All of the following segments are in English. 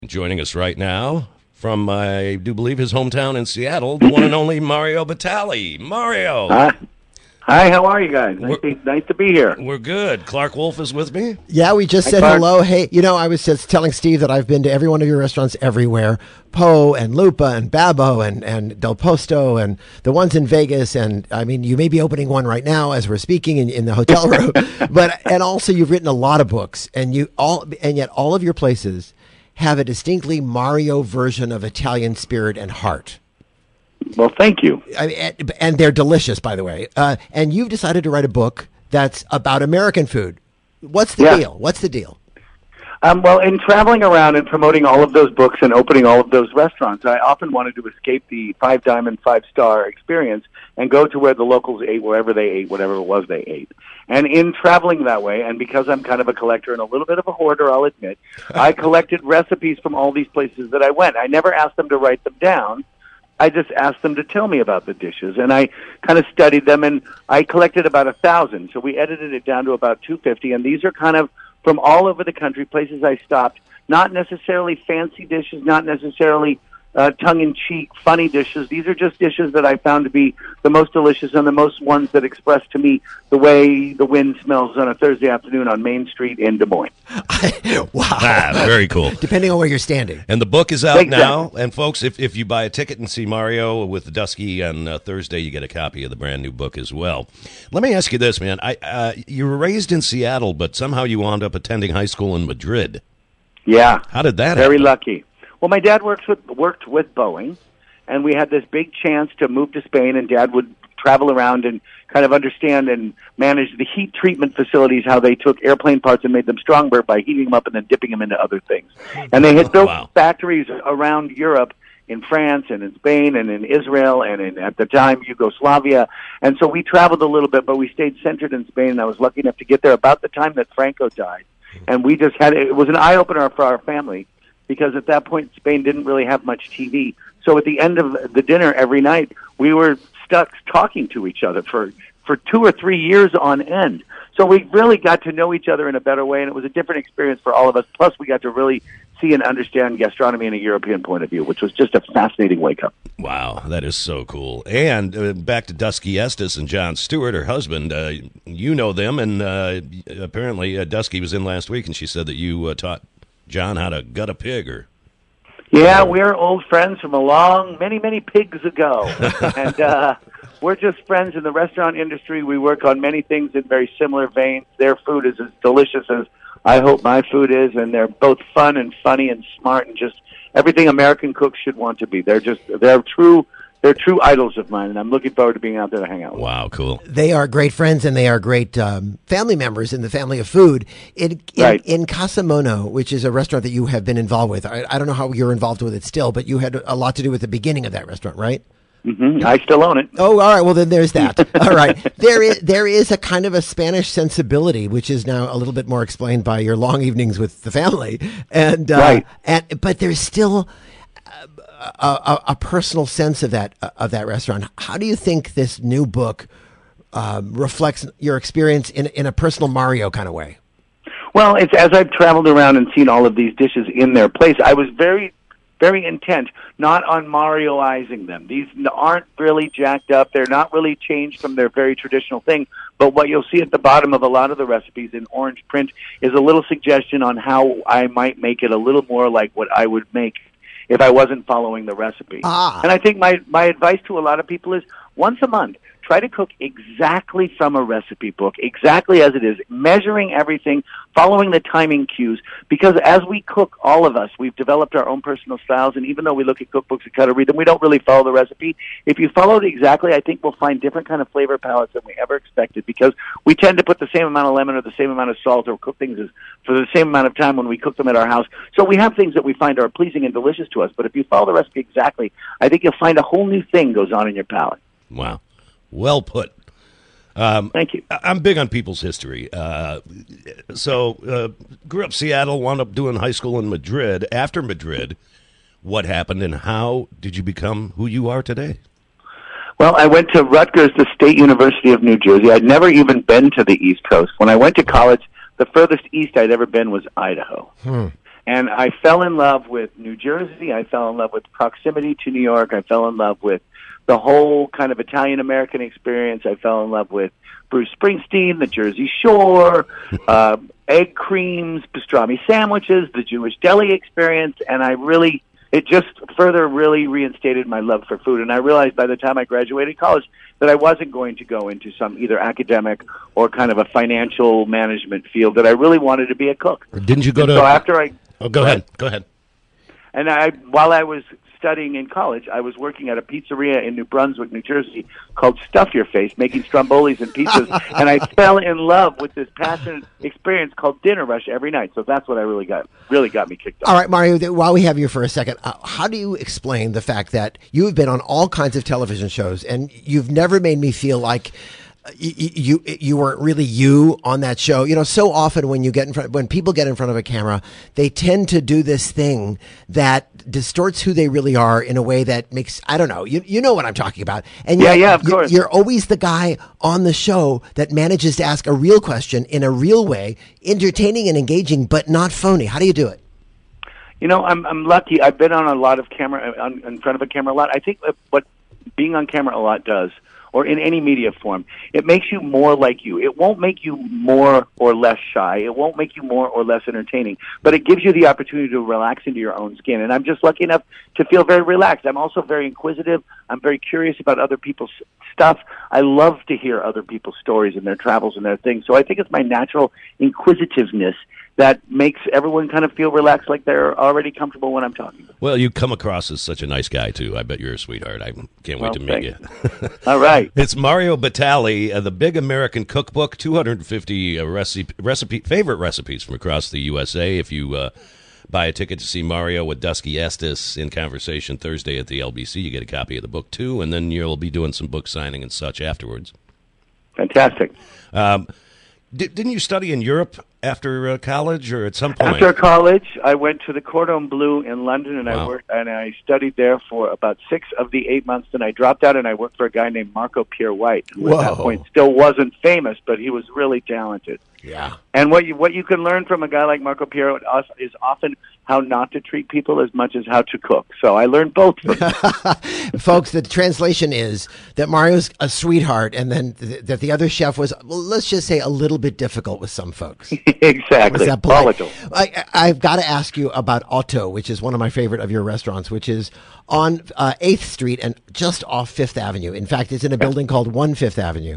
Joining us right now from, I do believe, his hometown in Seattle, the one and only Mario Batali. Mario! Hi, how are you guys? Nice to be here. We're good. Clark Wolf is with me. Yeah, we just said Clark. hello. Hey, I was just telling Steve that I've been to every one of your restaurants everywhere. Poe and Lupa and Babbo and Del Posto and the ones in Vegas. And I mean, you may be opening one right now as we're speaking in the hotel room. And also you've written a lot of books and yet all of your places have a distinctly Mario version of Italian spirit and heart. Well, thank you. And they're delicious, by the way. And you've decided to write a book that's about American food. What's the deal? What's the deal? Well, in traveling around and promoting all of those books and opening all of those restaurants, I often wanted to escape the 5-diamond, 5-star experience and go to where the locals ate, wherever they ate, whatever it was they ate. And in traveling that way, and because I'm kind of a collector and a little bit of a hoarder, I'll admit, I collected recipes from all these places that I went. I never asked them to write them down. I just asked them to tell me about the dishes, and I kind of studied them, and I collected about 1,000. So we edited it down to about 250, and these are kind of from all over the country, places I stopped, not necessarily fancy dishes, not necessarily tongue-in-cheek, funny dishes. These are just dishes that I found to be the most delicious and the most ones that express to me the way the wind smells on a Thursday afternoon on Main Street in Des Moines. Wow. Very cool. Depending on where you're standing. And the book is out now. And folks, if you buy a ticket and see Mario with Dusky on Thursday, you get a copy of the brand new book as well. Let me ask you this, man. You were raised in Seattle, but somehow you wound up attending high school in Madrid. Yeah. How did that Very happen? lucky. Well, my dad worked with Boeing, and we had this big chance to move to Spain, and Dad would travel around and kind of understand and manage the heat treatment facilities, how they took airplane parts and made them stronger by heating them up and then dipping them into other things. And they had built factories around Europe, in France and in Spain and in Israel and in, at the time, Yugoslavia. And so we traveled a little bit, but we stayed centered in Spain, and I was lucky enough to get there about the time that Franco died. And we just had, it was an eye-opener for our family, because at that point, Spain didn't really have much TV. So at the end of the dinner every night, we were stuck talking to each other for 2 or 3 years on end. So we really got to know each other in a better way, and it was a different experience for all of us. Plus, we got to really see and understand gastronomy in a European point of view, which was just a fascinating wake-up. Wow, that is so cool. And back to Dusky Estes and John Stewart, her husband. You know them, and apparently Dusky was in last week, and she said that you taught John how to gut a pig, or... Yeah, we're old friends from many pigs ago. And we're just friends in the restaurant industry. We work on many things in very similar veins. Their food is as delicious as I hope my food is, and they're both fun and funny and smart and just everything American cooks should want to be. They're true idols of mine, and I'm looking forward to being out there to hang out with. Wow, cool. They are great friends, and they are great family members in the family of food. In Casa Mono, which is a restaurant that you have been involved with, I don't know how you're involved with it still, but you had a lot to do with the beginning of that restaurant, right? Mm-hmm. I still own it. Oh, all right. Well, then there's that. All right. There is a kind of a Spanish sensibility, which is now a little bit more explained by your long evenings with the family. And but there's still a personal sense of that restaurant. How do you think this new book reflects your experience in a personal Mario kind of way? Well, it's as I've traveled around and seen all of these dishes in their place, I was very, very intent not on Marioizing them. These aren't really jacked up. They're not really changed from their very traditional thing. But what you'll see at the bottom of a lot of the recipes in orange print is a little suggestion on how I might make it a little more like what I would make if I wasn't following the recipe. And I think my advice to a lot of people is once a month, try to cook exactly from a recipe book, exactly as it is, measuring everything, following the timing cues, because as we cook, all of us, we've developed our own personal styles, and even though we look at cookbooks and kind of read them, we don't really follow the recipe. If you follow it exactly, I think we'll find different kind of flavor palettes than we ever expected, because we tend to put the same amount of lemon or the same amount of salt or cook things for the same amount of time when we cook them at our house. So we have things that we find are pleasing and delicious to us, but if you follow the recipe exactly, I think you'll find a whole new thing goes on in your palate. Wow. Well put. Thank you. I'm big on people's history. So grew up Seattle, wound up doing high school in Madrid. After Madrid, what happened and how did you become who you are today? Well, I went to Rutgers, the State University of New Jersey. I'd never even been to the East Coast. When I went to college, the furthest east I'd ever been was Idaho. And I fell in love with New Jersey. I fell in love with proximity to New York. I fell in love with the whole kind of Italian-American experience. I fell in love with Bruce Springsteen, the Jersey Shore, egg creams, pastrami sandwiches, the Jewish deli experience, and it just further really reinstated my love for food. And I realized by the time I graduated college that I wasn't going to go into some either academic or kind of a financial management field, that I really wanted to be a cook. Didn't you go to... So after I... Oh, go ahead. Go ahead. And while I was studying in college, I was working at a pizzeria in New Brunswick, New Jersey, called Stuff Your Face, making strombolis and pizzas. And I fell in love with this passionate experience called Dinner Rush every night. So that's what I really got me kicked off. All right, Mario, while we have you for a second, how do you explain the fact that you have been on all kinds of television shows and you've never made me feel like you weren't really you on that show? You know, so often when people get in front of a camera, they tend to do this thing that distorts who they really are in a way that makes, I don't know, you know what I'm talking about. And yeah, of course. You're always the guy on the show that manages to ask a real question in a real way, entertaining and engaging, but not phony. How do you do it? You know, I'm lucky. I've been on a lot of in front of a camera a lot. I think what being on camera a lot does, or in any media form, it makes you more like you. It won't make you more or less shy. It won't make you more or less entertaining. But it gives you the opportunity to relax into your own skin. And I'm just lucky enough to feel very relaxed. I'm also very inquisitive. I'm very curious about other people's stuff. I love to hear other people's stories and their travels and their things. So I think it's my natural inquisitiveness that makes everyone kind of feel relaxed, like they're already comfortable when I'm talking. Well, you come across as such a nice guy, too. I bet you're a sweetheart. I can't wait to meet you. All right. It's Mario Batali, the Big American Cookbook, 250 favorite recipes from across the USA. If you buy a ticket to see Mario with Dusky Estes in conversation Thursday at the LBC, you get a copy of the book, too, and then you'll be doing some book signing and such afterwards. Fantastic. Didn't you study in Europe after college, or at some point? After college, I went to the Cordon Bleu in London, and Wow. I studied there for about 6 of the 8 months. Then I dropped out, and I worked for a guy named Marco Pierre White, who at that point still wasn't famous, but he was really talented. Yeah. And what you can learn from a guy like Marco Pierre is often how not to treat people as much as how to cook. So I learned both from him. Folks, the translation is that Mario's a sweetheart, and then that the other chef was, well, let's just say, a little bit difficult with some folks. Exactly. Was that polite? Volatile. I've got to ask you about Otto, which is one of my favorite of your restaurants, which is on 8th Street and just off 5th Avenue. In fact, it's in a building called 1 5th Avenue.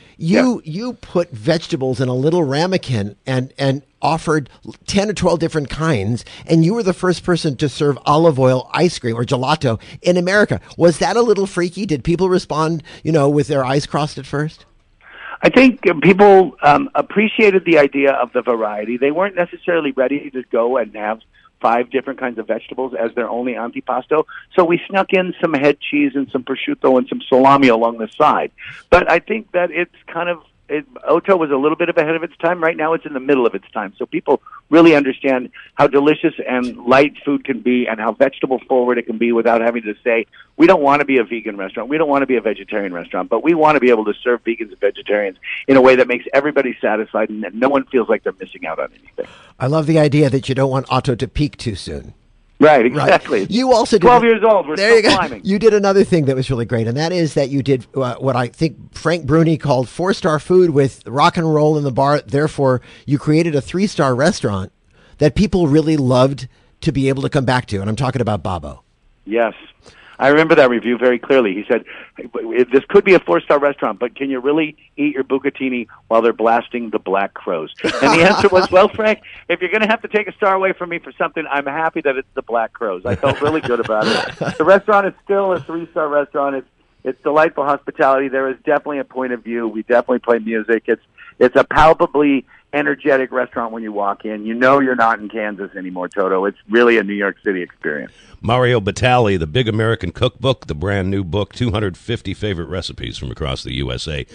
You put vegetables in a little ramekin and offered 10 or 12 different kinds, and you were the first person to serve olive oil ice cream or gelato in America. Was that a little freaky? Did people respond, with their eyes crossed at first? I think people appreciated the idea of the variety. They weren't necessarily ready to go and have 5 different kinds of vegetables as their only antipasto. So we snuck in some head cheese and some prosciutto and some salami along the side. But I think that it's kind of, Otto was a little bit ahead of its time. Right now it's in the middle of its time. So people really understand how delicious and light food can be and how vegetable forward it can be without having to say, we don't want to be a vegan restaurant. We don't want to be a vegetarian restaurant, but we want to be able to serve vegans and vegetarians in a way that makes everybody satisfied and that no one feels like they're missing out on anything. I love the idea that you don't want Otto to peak too soon. Right, exactly. Right. You also did 12 years old. We're still climbing. You did another thing that was really great, and that is that you did what I think Frank Bruni called 4-star food with rock and roll in the bar. Therefore, you created a 3-star restaurant that people really loved to be able to come back to, and I'm talking about Babbo. Yes. I remember that review very clearly. He said, this could be a 4-star restaurant, but can you really eat your bucatini while they're blasting the Black Crows? And the answer was, well, Frank, if you're going to have to take a star away from me for something, I'm happy that it's the Black Crows. I felt really good about it. The restaurant is still a 3-star restaurant. It's delightful hospitality. There is definitely a point of view. We definitely play music. It's a palpably energetic restaurant when you walk in. You know you're not in Kansas anymore, Toto. It's really a New York City experience. Mario Batali, the Big American Cookbook, the brand new book, 250 favorite recipes from across the USA.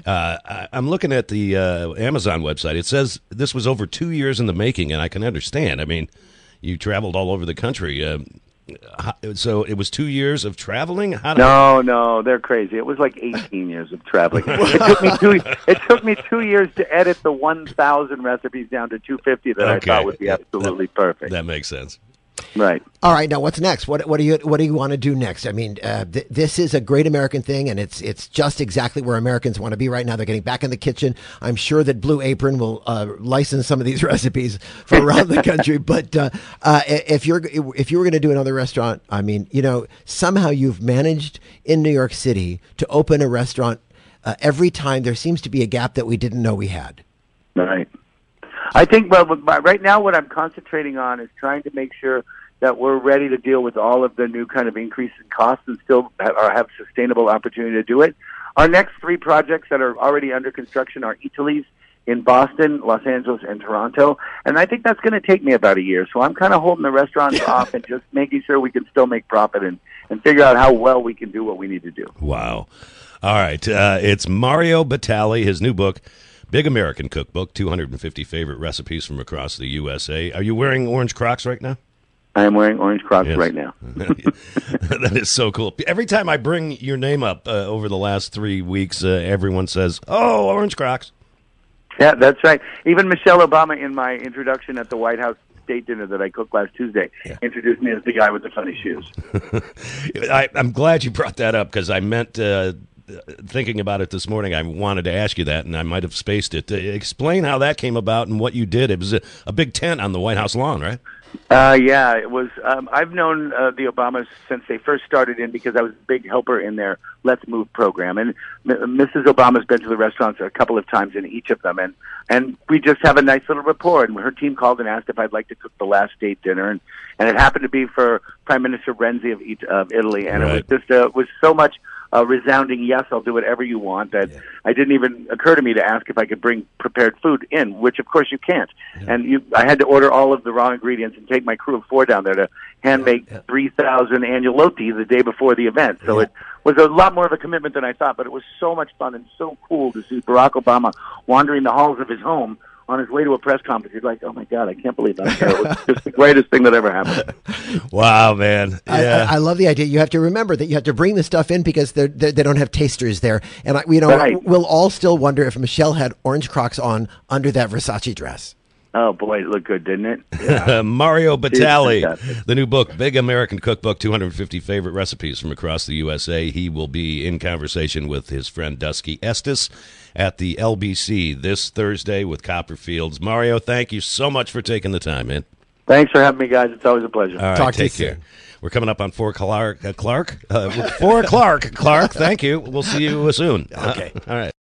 I'm looking at the Amazon website. It says this was over 2 years in the making, and I can understand. I mean, you traveled all over the country. So it was 2 years of traveling? No, they're crazy. It was like 18 years of traveling. It took me 2 years to edit the 1,000 recipes down to 250 that I thought would be absolutely perfect. That makes sense. Right. All right. Now, what's next? What do you want to do next? I mean, this is a great American thing, and it's just exactly where Americans want to be right now. They're getting back in the kitchen. I'm sure that Blue Apron will license some of these recipes for around the country. But if you were going to do another restaurant, I mean, somehow you've managed in New York City to open a restaurant every time. There seems to be a gap that we didn't know we had. Right. I think, right now what I'm concentrating on is trying to make sure that we're ready to deal with all of the new kind of increase in costs and still have sustainable opportunity to do it. Our next 3 projects that are already under construction are Italy's in Boston, Los Angeles, and Toronto. And I think that's going to take me about a year. So I'm kind of holding the restaurants off and just making sure we can still make profit and figure out how well we can do what we need to do. Wow. All right. It's Mario Batali, his new book, Big American Cookbook, 250 favorite recipes from across the USA. Are you wearing orange Crocs right now? I am wearing orange Crocs right now. That is so cool. Every time I bring your name up over the last 3 weeks, everyone says, "Oh, orange Crocs." Yeah, that's right. Even Michelle Obama, in my introduction at the White House state dinner that I cooked last Tuesday, introduced me as the guy with the funny shoes. I'm glad you brought that up because I meant... thinking about it this morning, I wanted to ask you that, and I might have spaced it. Explain how that came about and what you did. It was a big tent on the White House lawn, right? Yeah, it was. I've known the Obamas since they first started in because I was a big helper in their Let's Move program. And Mrs. Obama's been to the restaurants a couple of times in each of them. And we just have a nice little rapport. And her team called and asked if I'd like to cook the last state dinner. And it happened to be for Prime Minister Renzi of Italy. And it was just was so much resounding yes, I'll do whatever you want, that I didn't even occur to me to ask if I could bring prepared food in, which of course you can't. And I had to order all of the raw ingredients and take my crew of 4 down there to hand make 3,000 agnolotti the day before the event. So it was a lot more of a commitment than I thought, but it was so much fun and so cool to see Barack Obama wandering the halls of his home on his way to a press conference. You're like, oh my God, I can't believe I'm here. It was just the greatest thing that ever happened. Wow, man. Yeah. I love the idea. You have to remember that you have to bring the stuff in because they don't have tasters there. And we'll all still wonder if Michelle had orange Crocs on under that Versace dress. Oh, boy, it looked good, didn't it? Yeah. Mario Batali, the new book, Big American Cookbook, 250 favorite recipes from across the USA. He will be in conversation with his friend Dusky Estes at the LBC this Thursday with Copperfields. Mario, thank you so much for taking the time, man. Thanks for having me, guys. It's always a pleasure. All right, Talk take to you care. soon. We're coming up on 4 Clark. 4 Clark. Clark, thank you. We'll see you soon. Okay. All right.